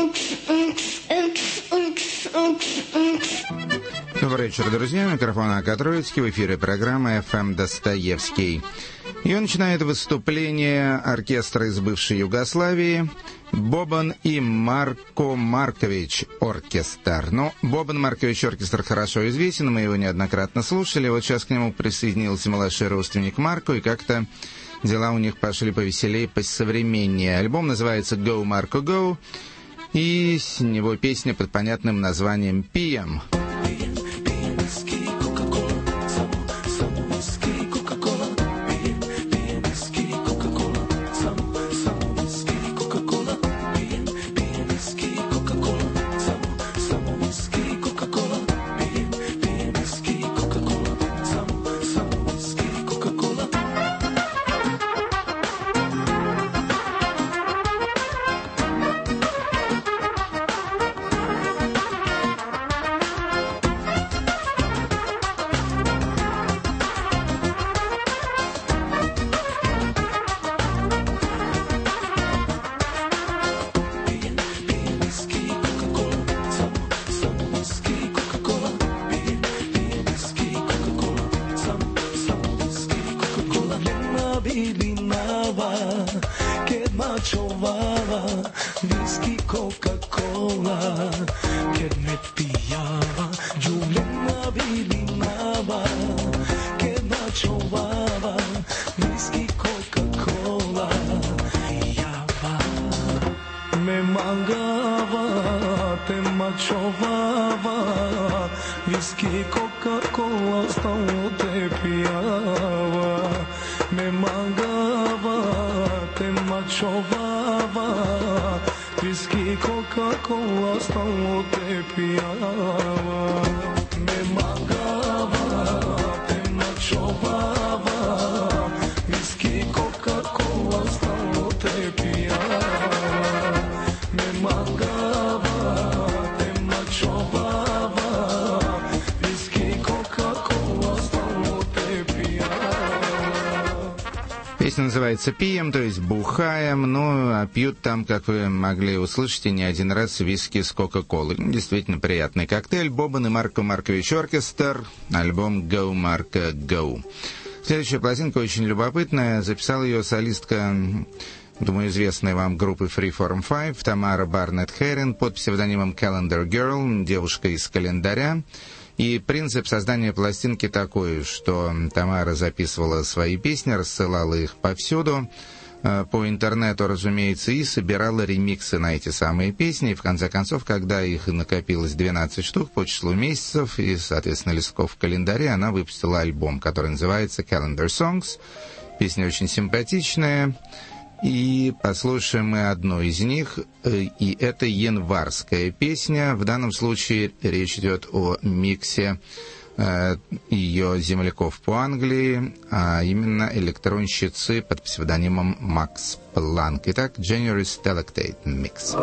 Добрый вечер, друзья. Микрофон Ака Троицкий. В эфире программа «ФМ Достоевский». Ее начинает выступление оркестра из бывшей Югославии «Бобан и Марко Маркович оркестр». Ну, Бобан Маркович оркестр хорошо известен, мы его неоднократно слушали. Вот сейчас к нему присоединился младший родственник Марко, и как-то дела у них пошли повеселее, посовременнее. Альбом называется «Go, Marco, Go», и с него песня под понятным названием «Пьем». Песня называется «Пьем», то есть «бухаем», ну, а пьют там, как вы могли услышать, и не один раз, виски с Кока-Колой. Действительно приятный коктейль. Бобан и Марко Маркович оркестр, альбом «Go, Marco, Go». Следующая пластинка очень любопытная. Записала ее солистка, думаю, известной вам группы Freeform 5, Тамара Барнетт-Херин, под псевдонимом Calendar Girl, девушка из календаря. И принцип создания пластинки такой, что Тамара записывала свои песни, рассылала их повсюду, по интернету, разумеется, и собирала ремиксы на эти самые песни. И в конце концов, когда их накопилось 12 штук по числу месяцев и, соответственно, листков в календаре, она выпустила альбом, который называется Calendar Songs. Песня очень симпатичная. И послушаем мы одну из них, и это январская песня. В данном случае речь идет о миксе ее земляков по Англии, а именно электронщицы под псевдонимом Макс Планк. Итак, January Stalactite Mix.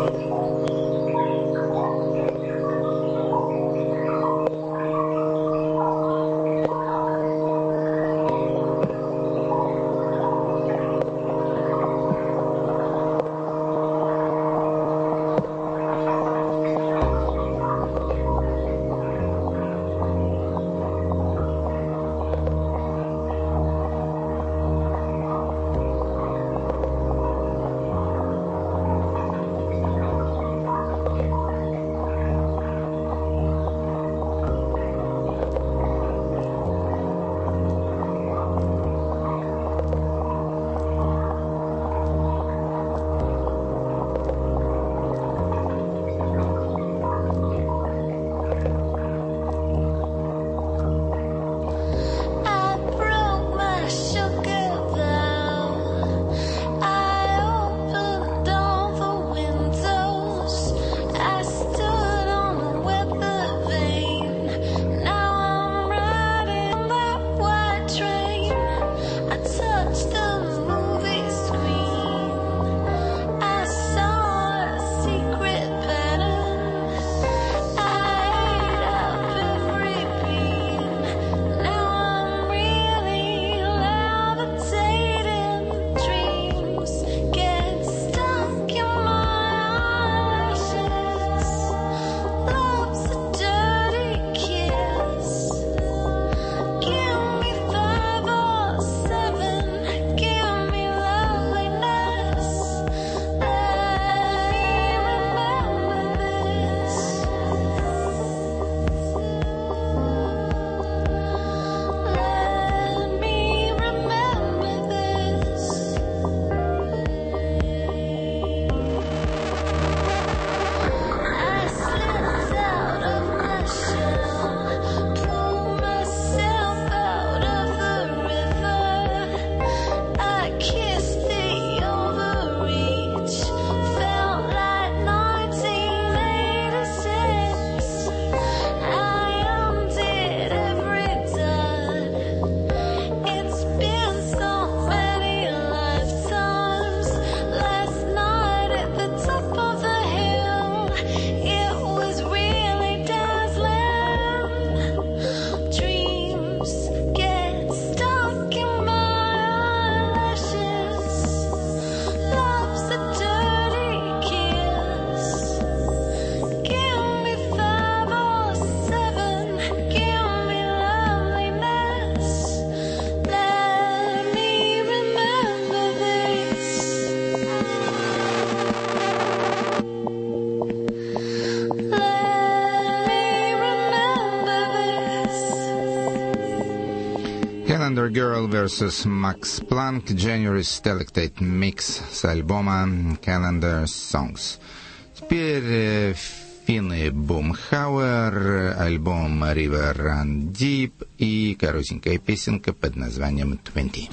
Girl vs. Max Planck, January Stalactite Mix с альбома Calendar Songs. Теперь финны Boomhauer, альбом River Run Deep и коротенькая песенка под названием 20.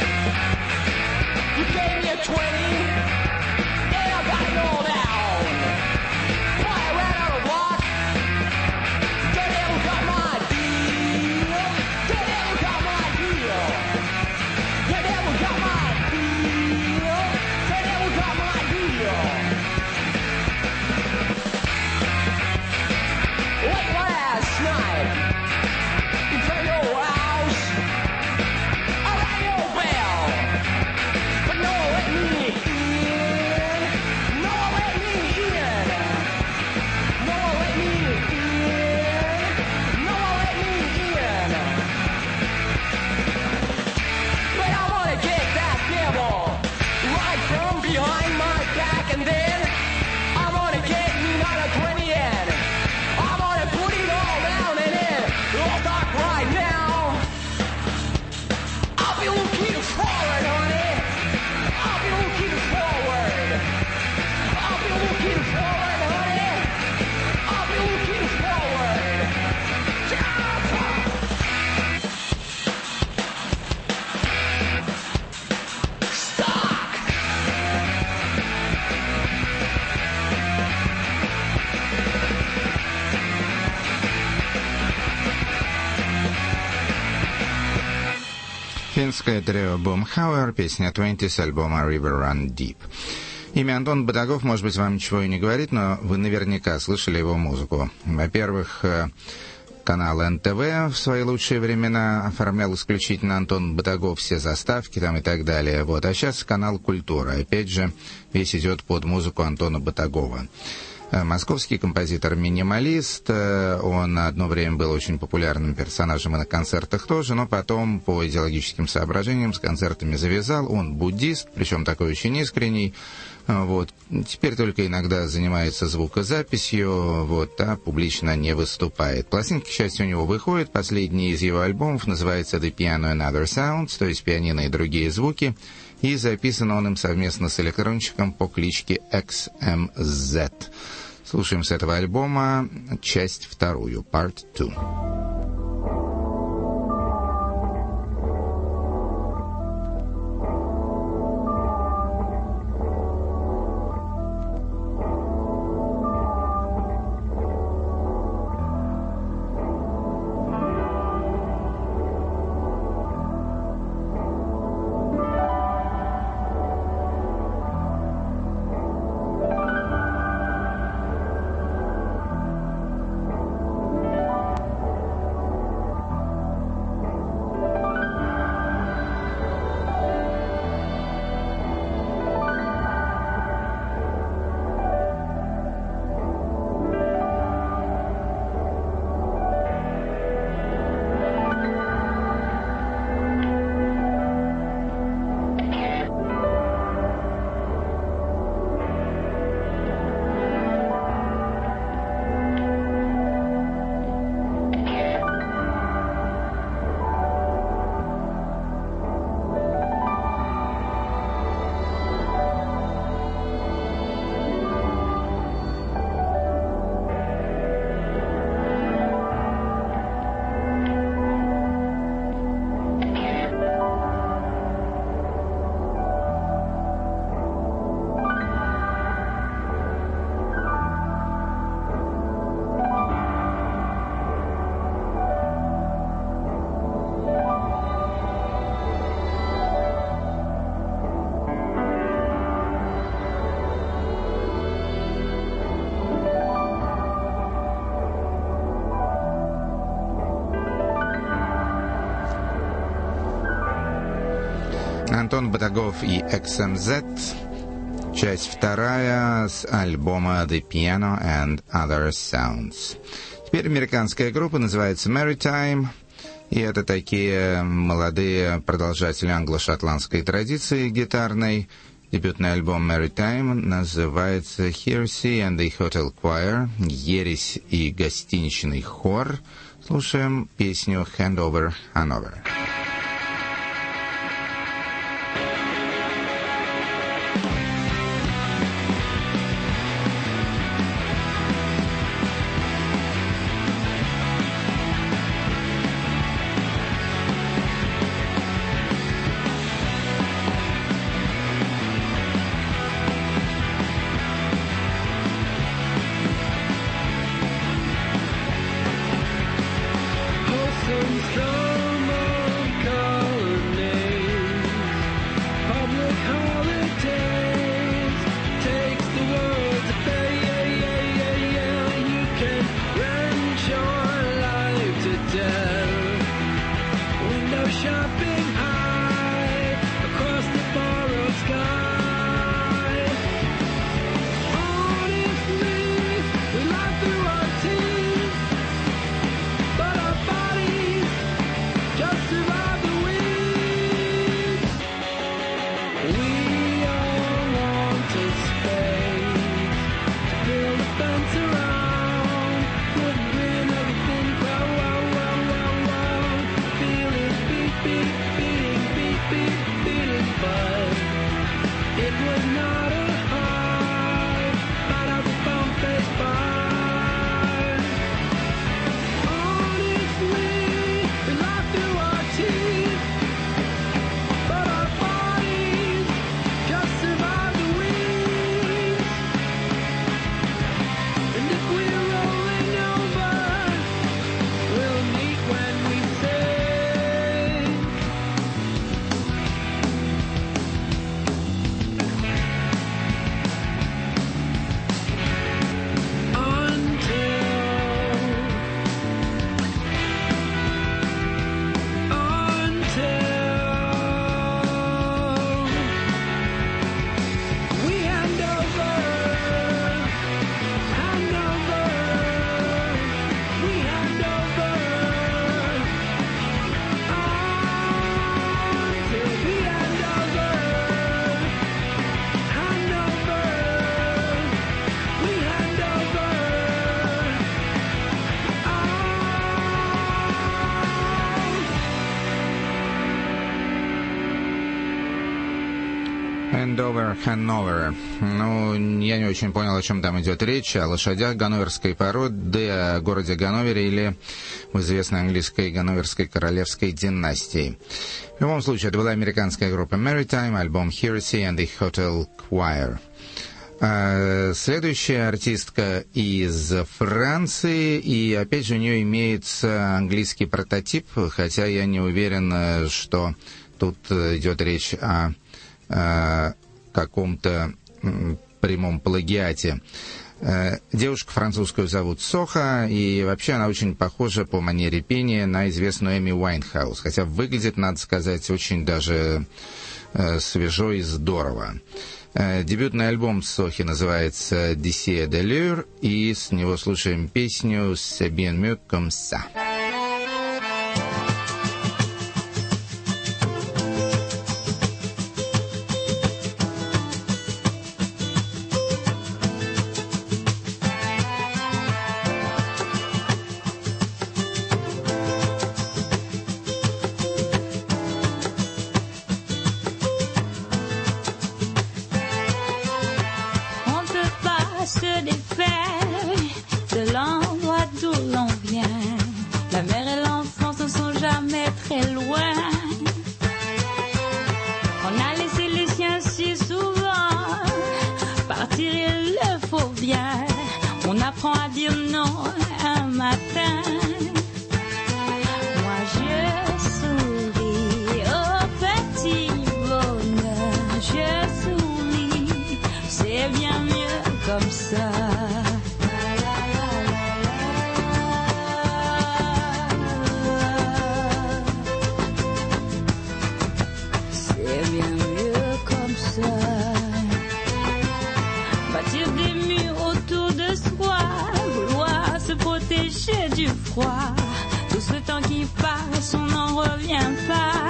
Финское трио Boomhauer, песня 20 с альбома River Run Deep. Имя Антон Батагов, может быть, вам ничего и не говорит, но вы наверняка слышали его музыку. Во-первых, канал НТВ в свои лучшие времена оформлял исключительно Антон Батагов, все заставки там и так далее. Вот. А сейчас канал «Культура». Опять же, весь идет под музыку Антона Батагова. Московский композитор-минималист, он одно время был очень популярным персонажем и на концертах тоже, но потом по идеологическим соображениям с концертами завязал. Он буддист, причем такой очень искренний. Вот. Теперь только иногда занимается звукозаписью, вот, а публично не выступает. Пластинки, к счастью, у него выходят. Последний из его альбомов называется «The Piano and Other Sounds», то есть «Пианино и другие звуки», и записан он им совместно с электронщиком по кличке XMZ. Слушаем с этого альбома часть вторую, Part 2. Антон Батагов и XMZ, часть вторая с альбома The Piano and Other Sounds. Теперь американская группа, называется Maritime, и это такие молодые продолжатели англо-шотландской традиции гитарной. Дебютный альбом Maritime называется Heresy and the Hotel Choir, Ересь и гостиничный хор. Слушаем песню Hand Over Hanover. Andover, Hanover. Ну, я не очень понял, о чем там идет речь, о лошадях ганноверской породы, о городе Ганновере или в известной английской ганноверской королевской династии. В любом случае, это была американская группа Maritime, альбом Heresy and the Hotel Choir. Следующая артистка из Франции, и опять же у нее имеется английский прототип, хотя я не уверен, что тут идет речь о каком-то прямом плагиате. Девушку французскую зовут Соха, и вообще она очень похожа по манере пения на известную Эми Уайнхаус, хотя выглядит, надо сказать, очень даже свежо и здорово. Дебютный альбом Сохи называется «Désir de l'heure», и с него слушаем песню «C'est bien mieux comme ça». Se défaire de l'endroit d'où l'on vient. La mère et l'enfance ne sont jamais très loin. On a laissé les siens si souvent partir, il le faut bien. On apprend à dire non un matin. Moi je souris au petit bonheur. Je souris, c'est bien mieux comme ça. C'est bien mieux comme ça. Bâtir des murs autour de soi, vouloir se protéger du froid. Tout ce temps qui passe, on n'en revient pas.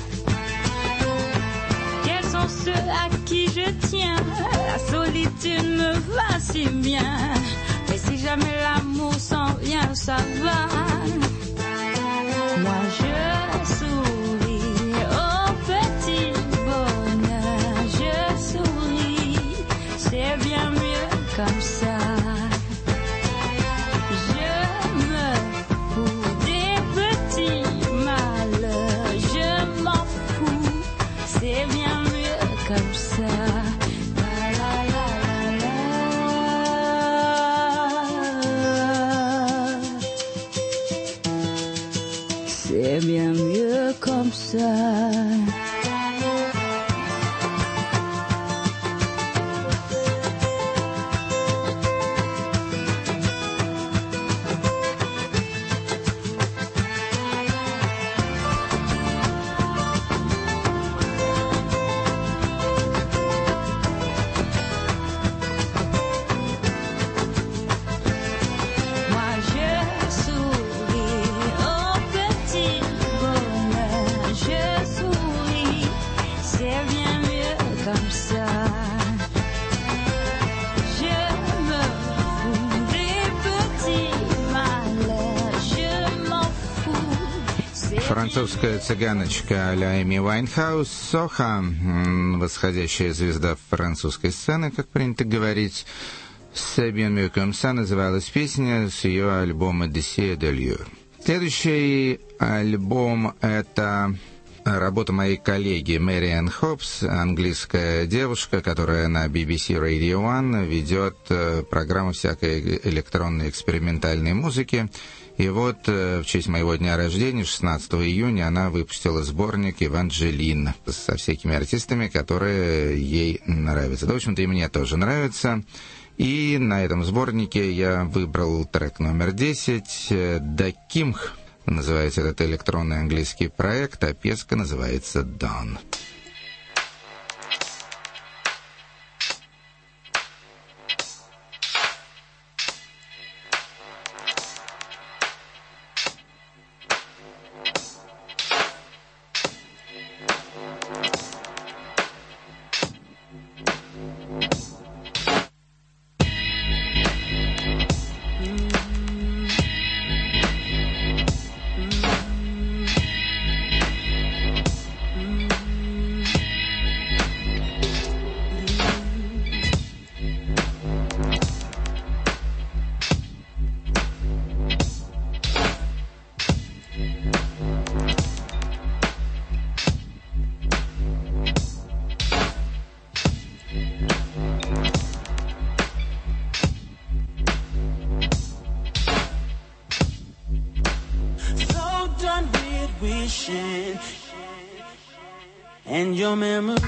Quels sont ceux à qui je tiens? La solitude me va si bien. Mais si jamais l'amour s'en vient, ça va. Moi je souris au petit bonheur. Je souris, c'est bien mieux comme ça. Je me fous des petits malheurs. Je m'en fous, c'est bien mieux comme ça. C'est bien mieux comme ça. Французская цыганочка а-ля Эми Уайнхаус, Соха, восходящая звезда французской сцены, как принято говорить. «C'est bien mieux comme ça» называлась песня с ее альбома «Désir de l'heure». Следующий альбом — это работа моей коллеги Мэриан Хопс, английская девушка, которая на BBC Radio One ведет программу всякой электронной экспериментальной музыки. И вот в честь моего дня рождения, 16 июня, она выпустила сборник «Эванжелин» со всякими артистами, которые ей нравятся. Да, в общем-то, и мне тоже нравится. И на этом сборнике я выбрал трек номер 10 «Да Кимх». Называется этот электронный английский проект, а песка называется «Dawn». passion and your memory.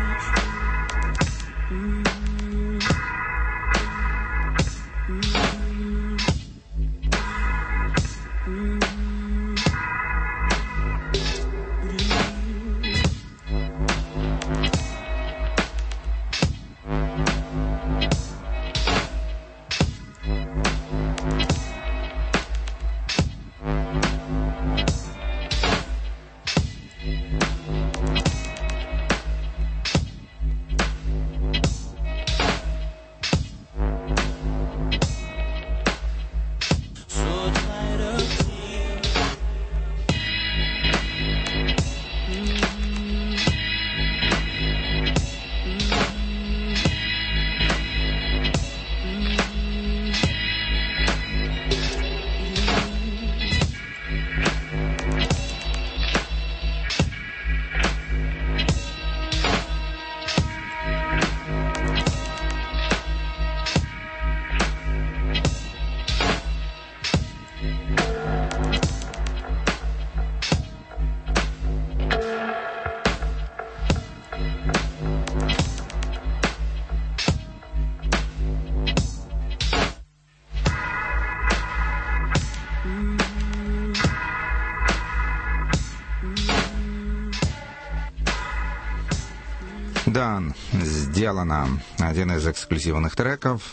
Done. Сделано. Один из эксклюзивных треков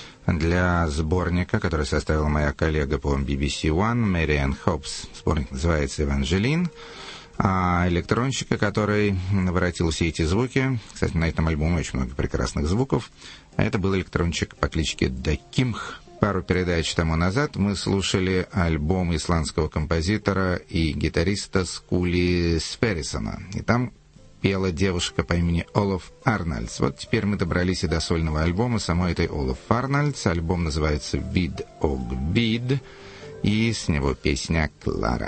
для сборника, который составила моя коллега по BBC One, Мэриан Хопс. Сборник называется «Эванжелин». А электронщика, который воротил все эти звуки, кстати, на этом альбоме очень много прекрасных звуков, это был электронщик по кличке Дакимх. Пару передач тому назад мы слушали альбом исландского композитора и гитариста Скули Сверрисона. И там пела девушка по имени Олаф Арнальдс. Вот теперь мы добрались и до сольного альбома самой этой Олаф Арнальдс. Альбом называется «Vid og Vid», и с него песня «Клара».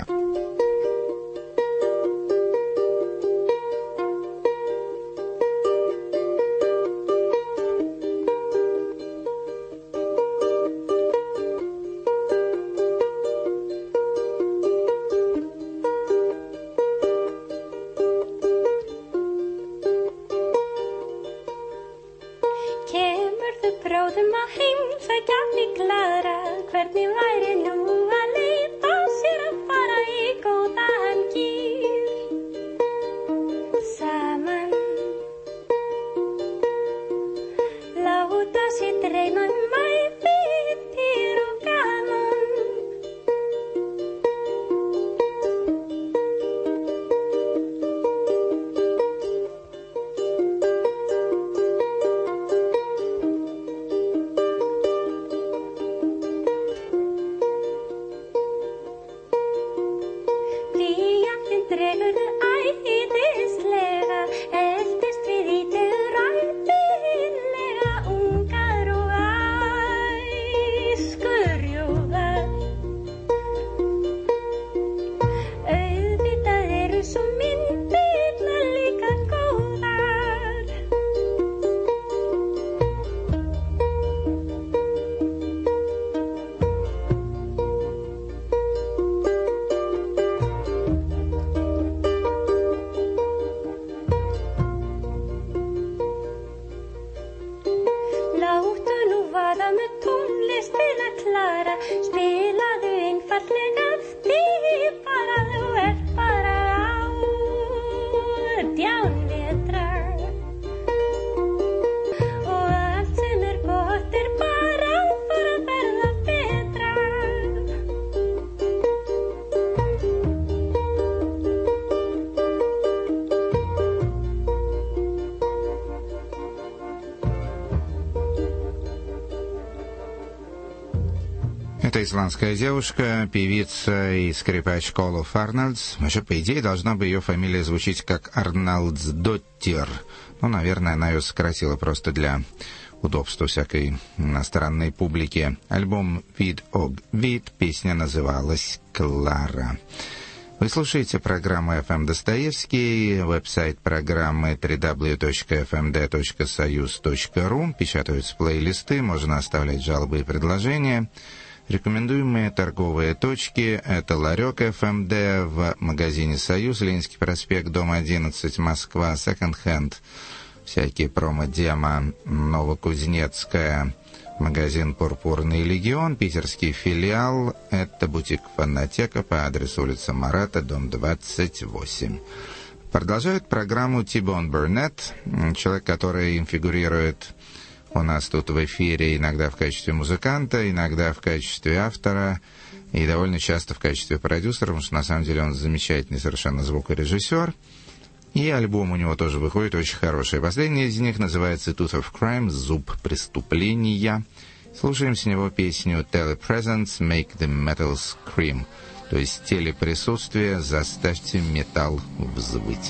Это исландская девушка, певица и скрипачка Олаф Арнальдс. Вообще, по идее, должна бы ее фамилия звучить как Арнальдсдоттир. Ну, наверное, она ее сократила просто для удобства всякой иностранной публики. Альбом «Vid og Vid», песня называлась «Клара». Вы слушаете программу FM Достоевский, веб-сайт программы www.fmd.soyuz.ru. Печатаются плейлисты, можно оставлять жалобы и предложения. Рекомендуемые торговые точки — это Ларек ФМД в магазине «Союз», Ленинский проспект, дом 11, Москва, Second Hand, всякие промо-демо, Новокузнецкая, магазин «Пурпурный легион», питерский филиал — это бутик «Фонотека» по адресу улица Марата, дом 28. Продолжает программу T-Bone Burnett, человек, который фигурирует у нас тут в эфире иногда в качестве музыканта, иногда в качестве автора и довольно часто в качестве продюсера, потому что на самом деле он замечательный совершенно звукорежиссер. И альбом у него тоже выходит очень хороший. Последний из них называется «Tooth of Crime» — «Зуб преступления». Слушаем с него песню «Telepresence Make the Metal Scream», то есть «Телеприсутствие, заставьте металл взвыть».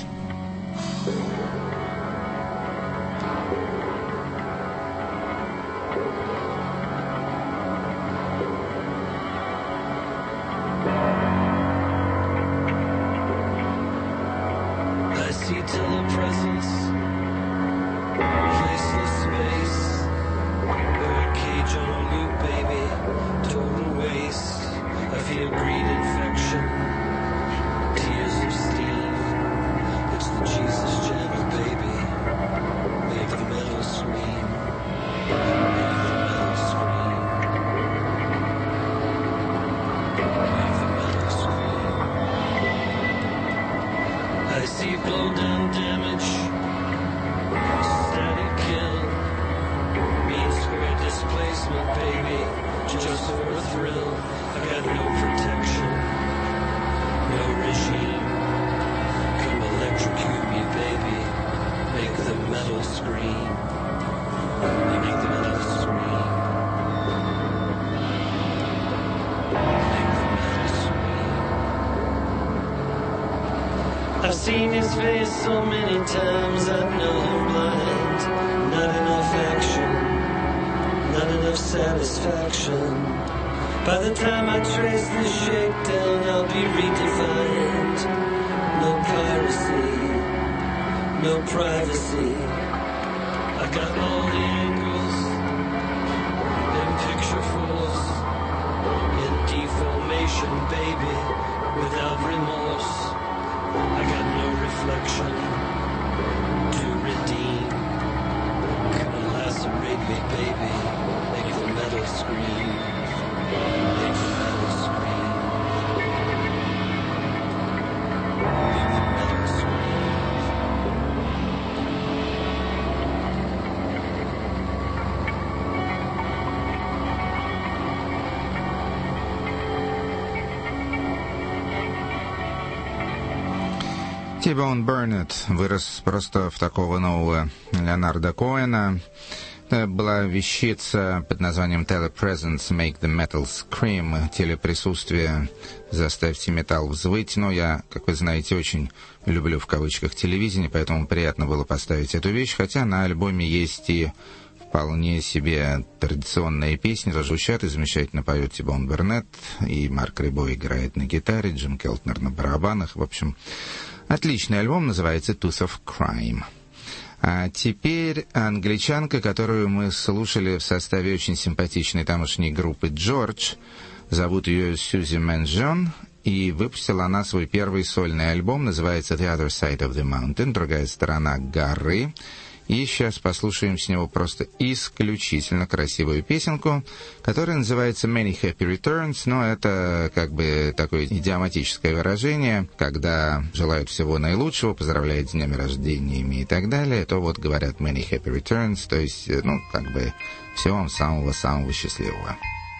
I've seen his face so many times, I know I'm blind. Not enough action, not enough satisfaction. By the time I trace the shakedown, I'll be redefined. No piracy, no privacy. I got all the angles and picturefuls in deformation, baby, without remorse. I got no reflection to redeem. Come and lacerate me, baby. Make the metal scream. Make the metal scream. Make the metal scream. T-Bone Burnett вырос просто в такого нового Леонарда Коэна. Это была вещица под названием «Telepresence Make the Metal Scream», «Телеприсутствие, заставьте металл взвыть». Но я, как вы знаете, очень люблю в кавычках телевидение, поэтому приятно было поставить эту вещь, хотя на альбоме есть и вполне себе традиционные песни, тоже звучат, и замечательно поет T-Bone Burnett, и Марк Рибо играет на гитаре, Джим Келтнер на барабанах. В общем, отличный альбом, называется «Tooth of Crime». А теперь англичанка, которую мы слушали в составе очень симпатичной тамошней группы «Джордж». Зовут ее Сьюзи Мэнджон, и выпустила она свой первый сольный альбом, называется «The Other Side of the Mountain», «Другая сторона горы». И сейчас послушаем с него просто исключительно красивую песенку, которая называется «Many Happy Returns», но это как бы такое идиоматическое выражение, когда желают всего наилучшего, поздравляют с днями рождениями и так далее, то вот говорят «Many Happy Returns», то есть, ну, как бы всего вам самого-самого счастливого.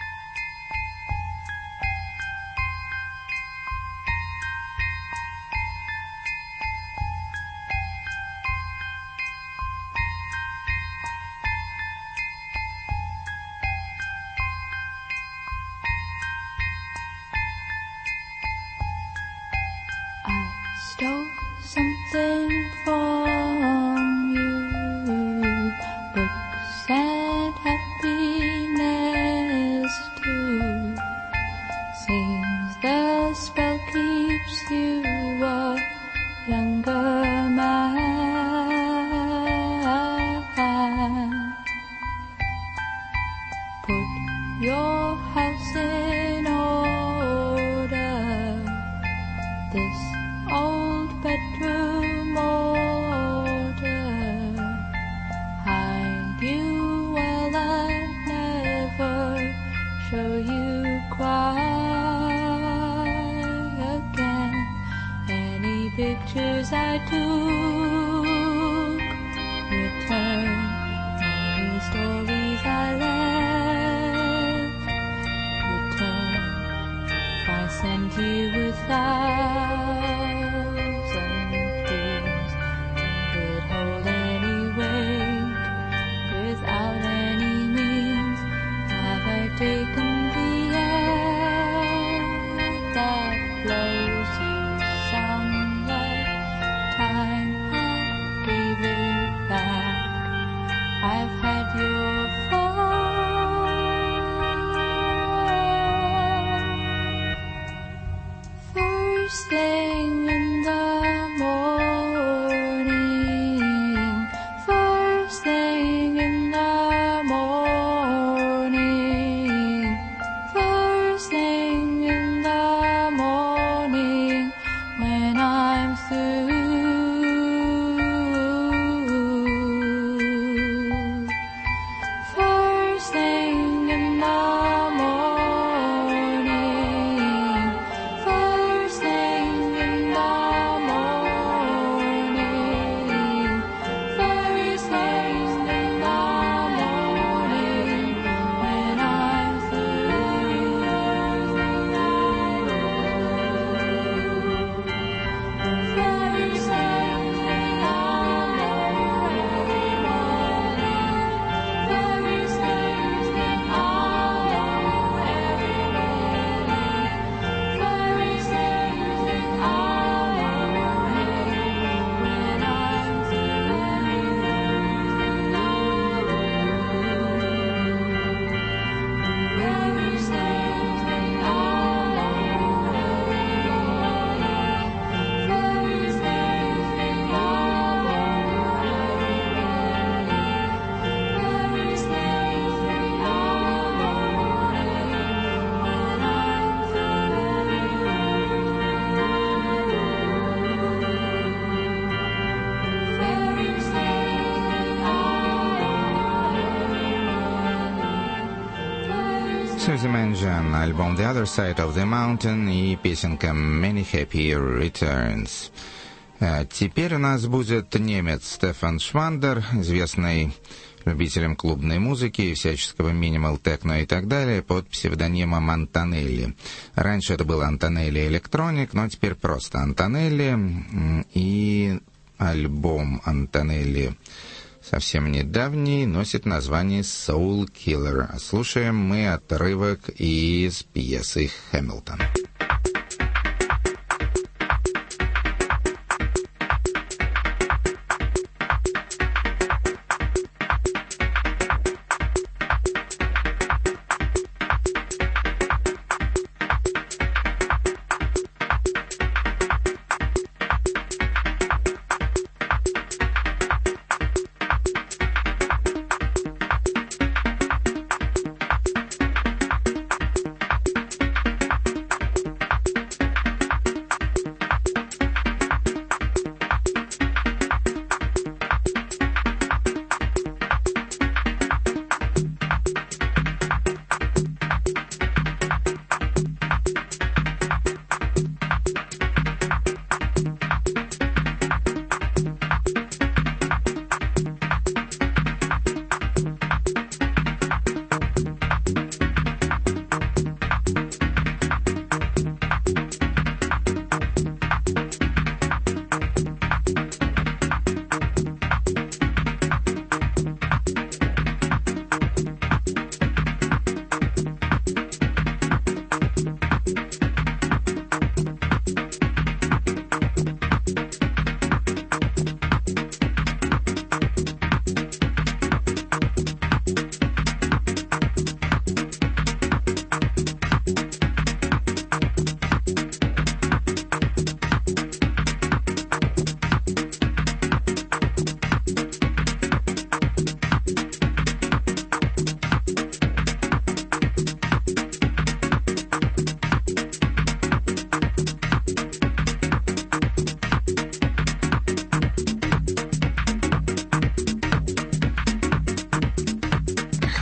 Stole something from you, books and happiness too. Seems the spell keeps you a younger man. Put your house in order, this old bedroom order, hide you well and never show you cry again. Any pictures I took, return. Any stories I left, return. If I sent you 1,000 things, would it hold any weight without any means? Have I taken the air that blows you somewhere? Time I gave it back. I've had your fun. First thing in the morning, first thing in the morning, first thing in the morning, when I'm through. First thing in the morning, first thing in the morning, first thing in the morning, when I'm through. First thing in the Suzy Manjan, альбом The Other Side of the Mountain и песенка Many Happy Returns. Теперь у нас будет немец Стефан Швандер, известный любителям клубной музыки и всяческого минимал-техно и так далее, под псевдонимом Антонелли. Раньше это был Антонелли Электроник, но теперь просто Антонелли. И альбом Антонелли совсем недавний, носит название «Soul Killer». Слушаем мы отрывок из пьесы «Хэмилтон».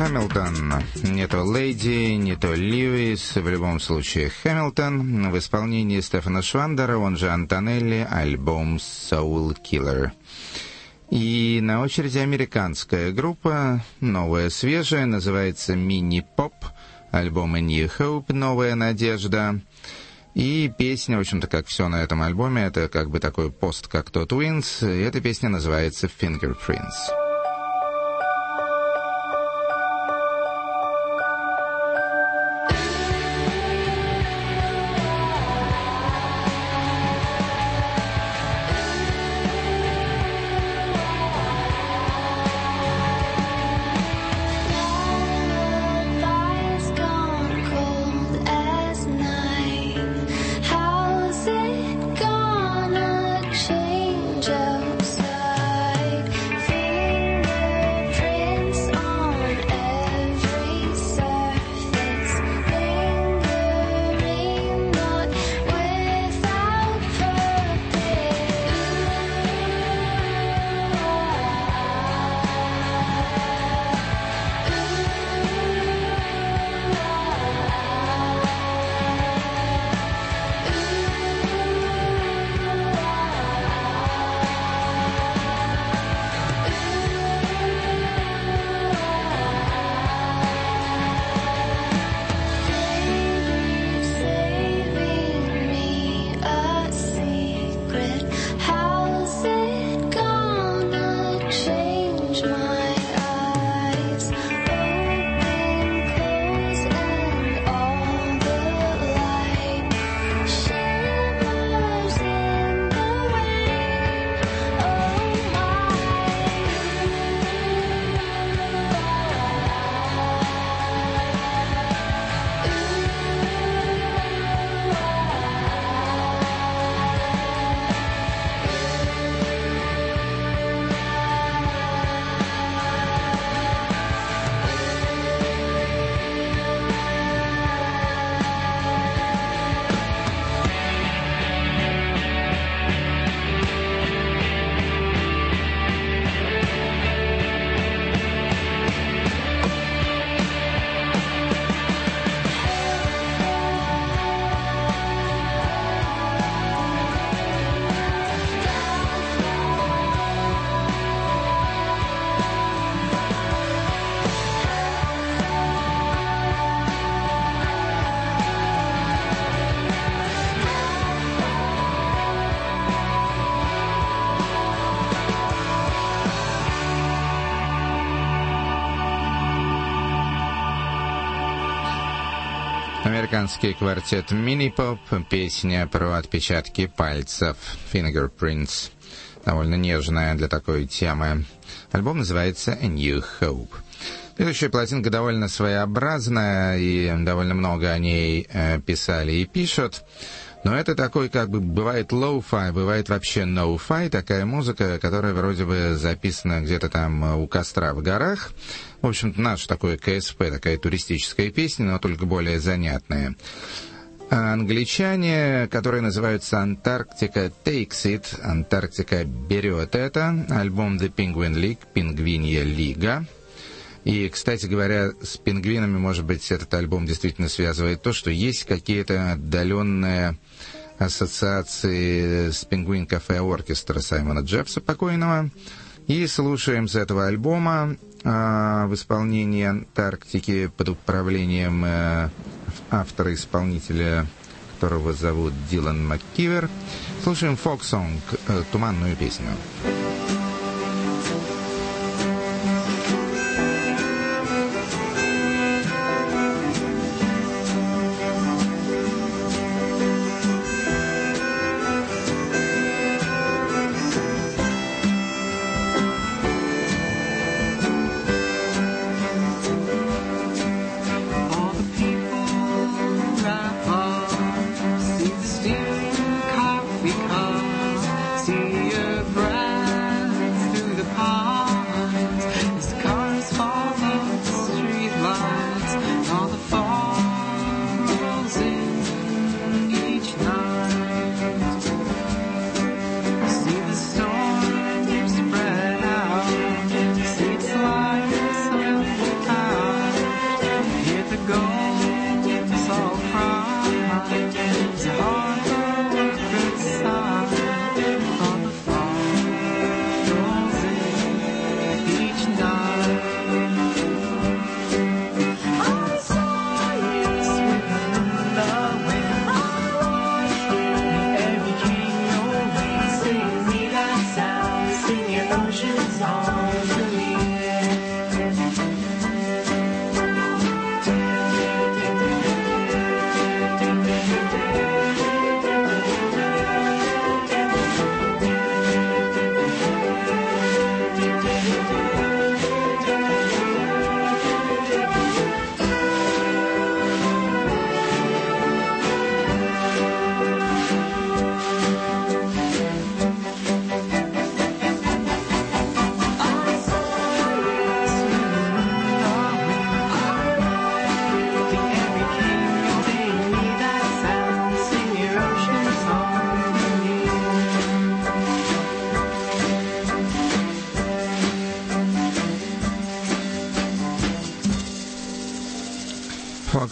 Хэмилтон. Не то Лейди, не то Льюис, в любом случае Хэмилтон в исполнении Стефана Швандера, он же Антонелли, альбом Soul Killer. И на очереди американская группа, новая, свежая, называется Mini Pop, альбом A New Hope, новая надежда. И песня, в общем-то, как все на этом альбоме, это как бы такой пост-как-то Twins, и эта песня называется Fingerprints. Американский квартет Mini-Pop, песня про отпечатки пальцев, Fingerprints, довольно нежная для такой темы. Альбом называется A New Hope. Следующая пластинка довольно своеобразная, и довольно много о ней писали и пишут. Но это такой, как бы, бывает лоу-фай, бывает вообще ноу-фай, такая музыка, которая вроде бы записана где-то там у костра в горах. В общем-то, наше такое КСП, такая туристическая песня, но только более занятная. Англичане, которые называются Антарктика Takes It, Антарктика берет это, альбом The Penguin League, Пингвинья лига. И, кстати говоря, с пингвинами, может быть, этот альбом действительно связывает то, что есть какие-то отдаленные ассоциации с Penguin Cafe Orchestra Саймона Джеффса покойного. И слушаем с этого альбома в исполнении Антарктики под управлением автора-исполнителя, которого зовут Дилан МакКивер. Слушаем фолк-сонг, туманную песню. See a bright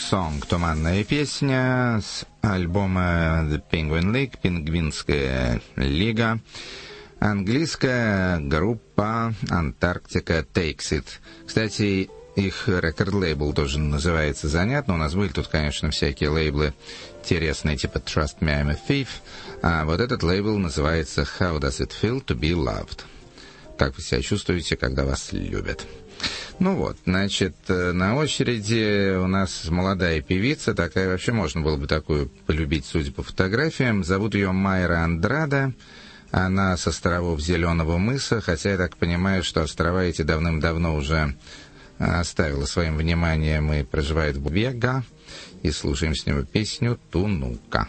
Song, «Туманная песня» с альбома The Penguin League, «Пингвинская лига». Английская группа Antarctica Takes It. Кстати, их рекорд-лейбл тоже называется занятно. У нас были тут, конечно, всякие лейблы интересные, типа Trust Me, I'm a Thief. А вот этот лейбл называется How Does It Feel to Be Loved? Как вы себя чувствуете, когда вас любят? Ну вот, значит, на очереди у нас молодая певица, такая вообще можно было бы такую полюбить, судя по фотографиям. Зовут ее Майра Андрада. Она с островов Зеленого мыса, хотя я так понимаю, что острова эти давным-давно уже оставила своим вниманием и проживает в Вега. И слушаем с него песню «Тунука».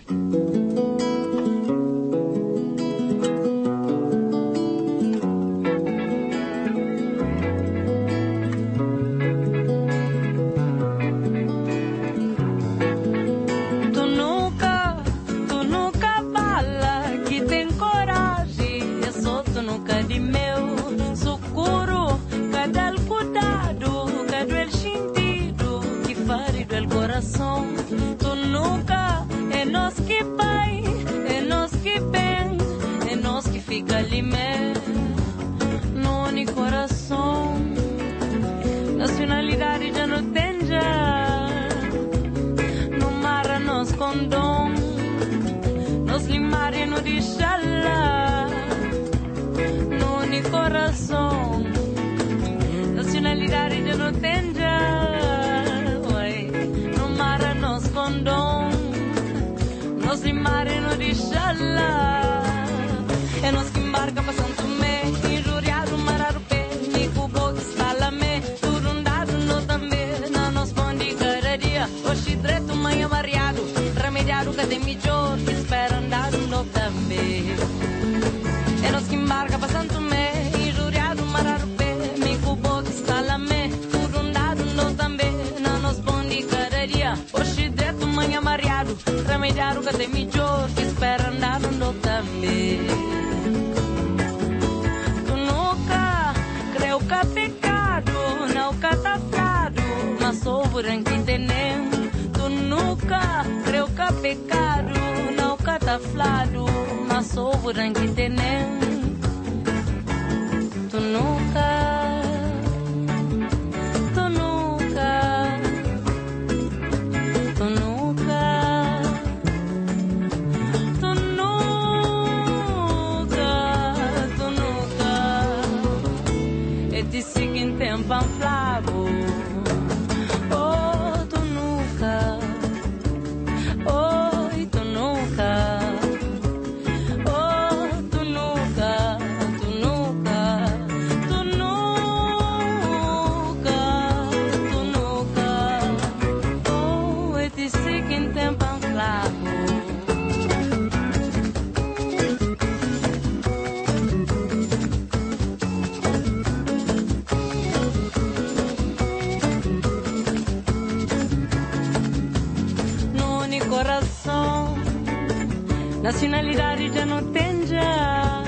Nacionalidade já não tem já.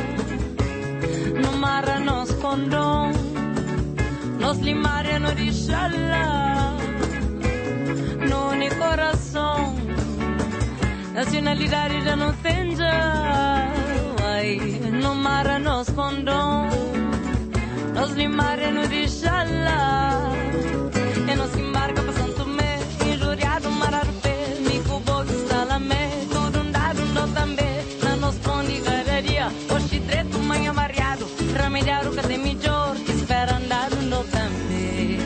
No mar nos condom, nos limaria no deixá-la. No ni coração, nacionalidade já não tem já. Ai, no mar nos condom, nos limaria no deixá-la. E nos embarca para Santo Tomé, injuriado Mararupé, Mico Bogue, Salamé. Também na nos ponde cada dia. Hoje treto, manhã variado. Remediar o que tem melhor. Que espera andar no também.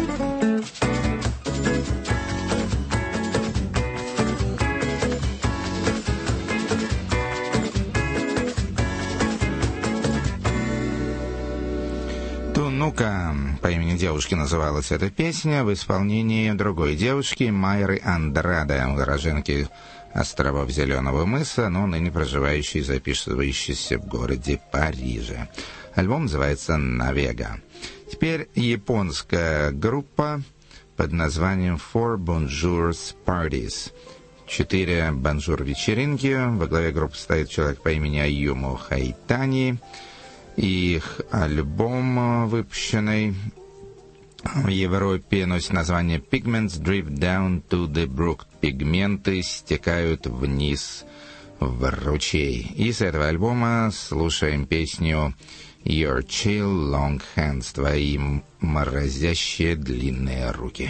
«Тунука» по имени девушки называлась эта песня в исполнении другой девушки Майры Андрада, уроженки островов Зеленого мыса, но ныне проживающей и записывающейся в городе Париже. Альбом называется «Навега». Теперь японская группа под названием Four Bonjours Parties. 4 бонжур-вечеринки. Во главе группы стоит человек по имени Аюмо Хайтани. Их альбом, выпущенный в Европе носит название Pigments Drift Down to the Brook. Пигменты стекают вниз в ручей. И с этого альбома слушаем песню Your Chill Long Hands, твои морозящие длинные руки.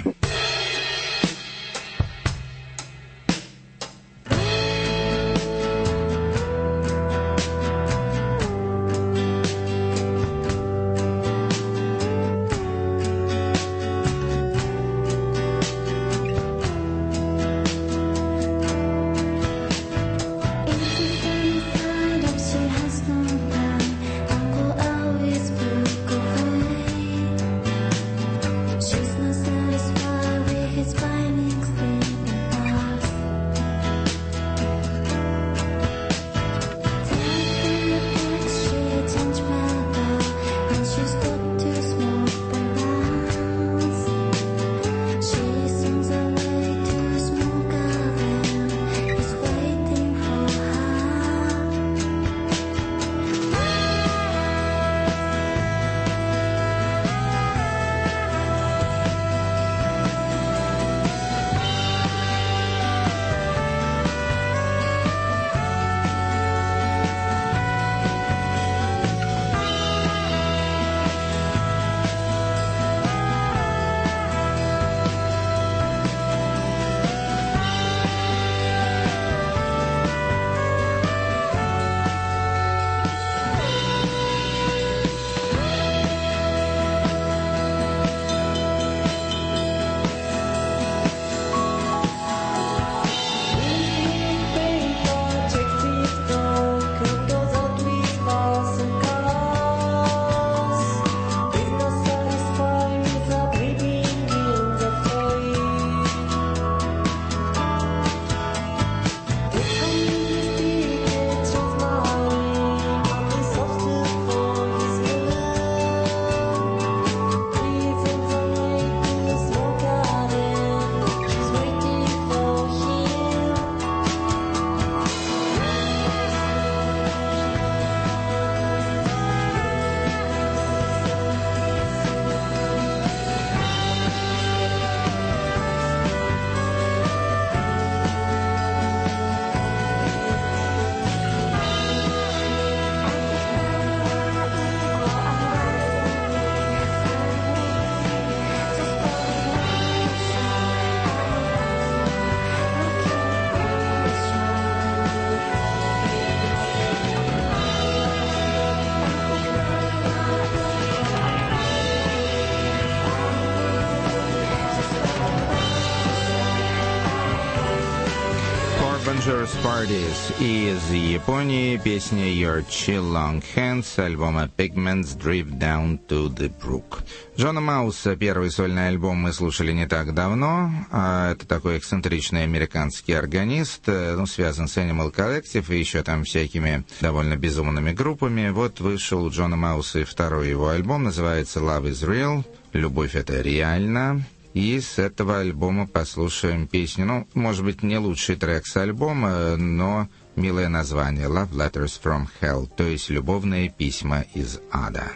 Parties из Японии, песня Your Chill Long Hands, альбома Pigments Drift Down to the Brook. Джона Мауса первый сольный альбом мы слушали не так давно. Это такой эксцентричный американский органист, связан с Animal Collective и еще там всякими довольно безумными группами. Вот вышел у Джона Мауса и второй его альбом, называется Love is Real, «Любовь — это реально». И с этого альбома послушаем песню, может быть, не лучший трек с альбома, но милое название «Love Letters from Hell», то есть «Любовные письма из ада».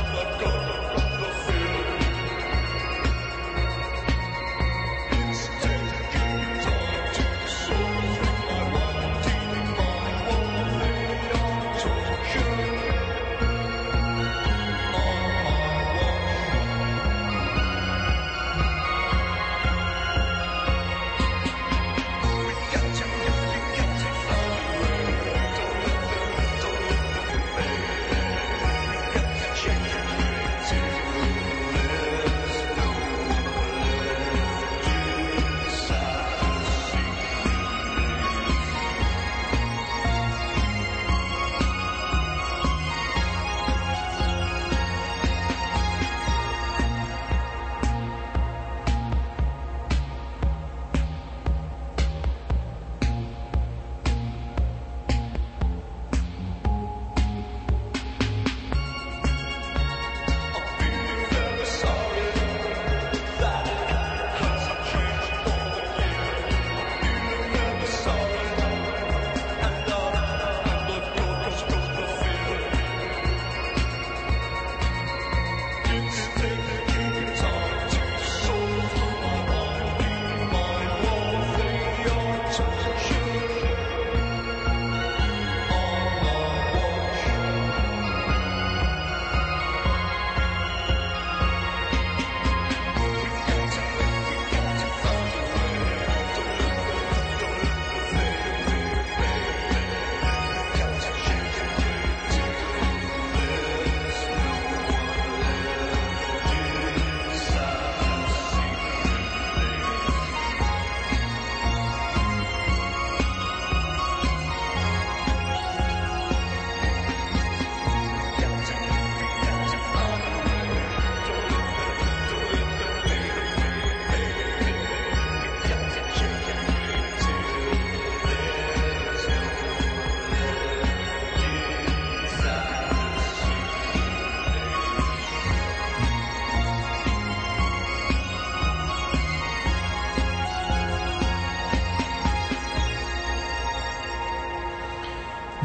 Stay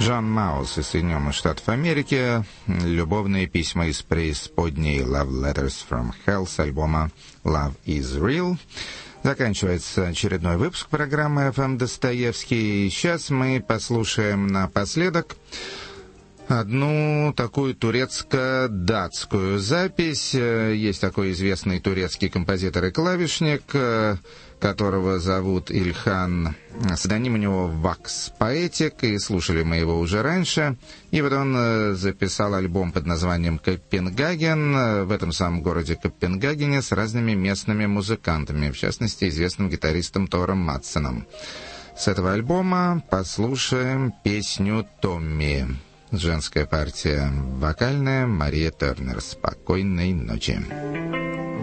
Джон Маус из Соединенных Штатов Америки. Любовные письма из преисподней Love Letters from Hell с альбома Love is Real. Заканчивается очередной выпуск программы FM Достоевский. И сейчас мы послушаем напоследок одну такую турецко-датскую запись. Есть такой известный турецкий композитор и клавишник, которого зовут Ильхан. Псевдоним у него Вакс Поэтик, и слушали мы его уже раньше. И вот он записал альбом под названием «Копенгаген» в этом самом городе Копенгагене с разными местными музыкантами, в частности, известным гитаристом Тором Матсеном. С этого альбома послушаем песню «Томми». Женская партия вокальная, Мария Тернер. Спокойной ночи.